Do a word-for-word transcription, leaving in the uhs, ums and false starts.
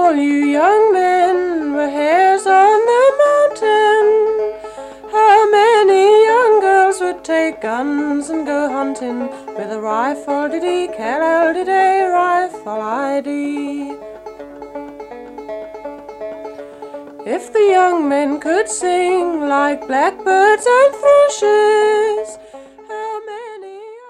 all you young men with hairs on the mountain, how many young girls would take guns and go hunting with a rifle, diddy, K-L, diddy, rifle I D? If the young men could sing like blackbirds and thrushes,